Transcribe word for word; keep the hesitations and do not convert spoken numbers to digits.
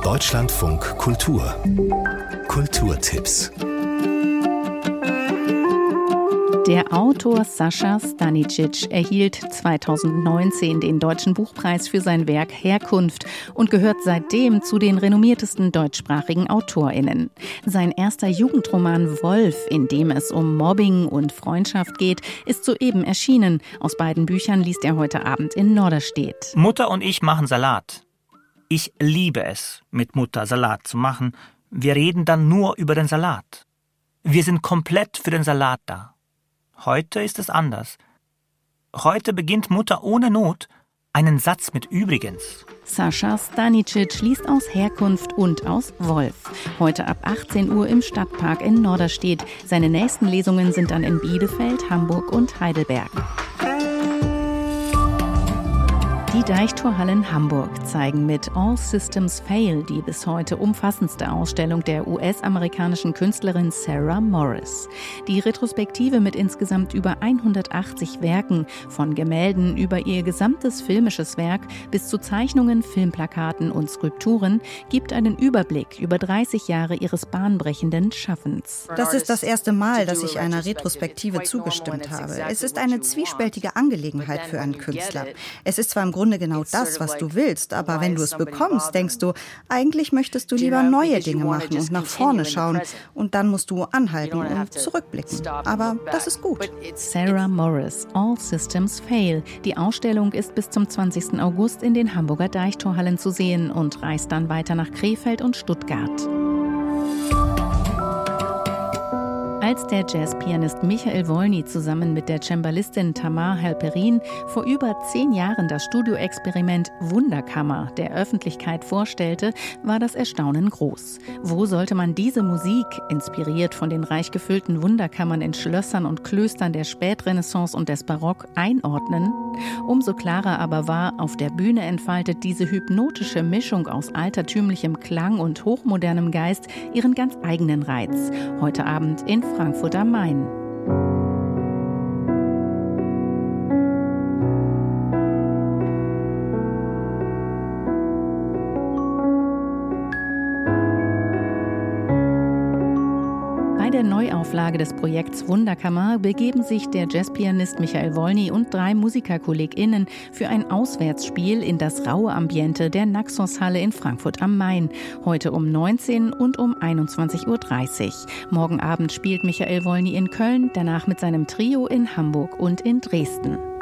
Deutschlandfunk Kultur. Kulturtipps. Der Autor Sascha Stanicic erhielt zweitausendneunzehn den Deutschen Buchpreis für sein Werk Herkunft und gehört seitdem zu den renommiertesten deutschsprachigen AutorInnen. Sein erster Jugendroman Wolf, in dem es um Mobbing und Freundschaft geht, ist soeben erschienen. Aus beiden Büchern liest er heute Abend in Norderstedt. Mutter und ich machen Salat. Ich liebe es, mit Mutter Salat zu machen. Wir reden dann nur über den Salat. Wir sind komplett für den Salat da. Heute ist es anders. Heute beginnt Mutter ohne Not einen Satz mit übrigens. Sascha Stanicic liest aus Herkunft und aus Wolf. Heute ab achtzehn Uhr im Stadtpark in Norderstedt. Seine nächsten Lesungen sind dann in Bielefeld, Hamburg und Heidelberg. Die Deichtorhallen Hamburg zeigen mit All Systems Fail die bis heute umfassendste Ausstellung der U S-amerikanischen Künstlerin Sarah Morris. Die Retrospektive mit insgesamt über hundertachtzig Werken, von Gemälden über ihr gesamtes filmisches Werk bis zu Zeichnungen, Filmplakaten und Skulpturen, gibt einen Überblick über dreißig Jahre ihres bahnbrechenden Schaffens. Das ist das erste Mal, dass ich einer Retrospektive zugestimmt habe. Es ist eine zwiespältige Angelegenheit für einen Künstler. Es ist zwar im Grunde genau das, was du willst, aber wenn du es bekommst, denkst du, eigentlich möchtest du lieber neue Dinge machen und nach vorne schauen und dann musst du anhalten und zurückblicken. Aber das ist gut. Sarah Morris, All Systems Fail. Die Ausstellung ist bis zum zwanzigsten August in den Hamburger Deichtorhallen zu sehen und reist dann weiter nach Krefeld und Stuttgart. Als der Jazzpianist Michael Wolny zusammen mit der Cembalistin Tamar Halperin vor über zehn Jahren das Studioexperiment Wunderkammer der Öffentlichkeit vorstellte, war das Erstaunen groß. Wo sollte man diese Musik, inspiriert von den reich gefüllten Wunderkammern in Schlössern und Klöstern der Spätrenaissance und des Barock, einordnen? Umso klarer aber war, auf der Bühne entfaltet diese hypnotische Mischung aus altertümlichem Klang und hochmodernem Geist ihren ganz eigenen Reiz. Heute Abend in Frankfurt am Main. Bei der Neuauflage des Projekts Wunderkammer begeben sich der Jazzpianist Michael Wolny und drei MusikerkollegInnen für ein Auswärtsspiel in das raue Ambiente der Naxos-Halle in Frankfurt am Main. Heute um neunzehn und um einundzwanzig Uhr dreißig. Morgen Abend spielt Michael Wolny in Köln, danach mit seinem Trio in Hamburg und in Dresden.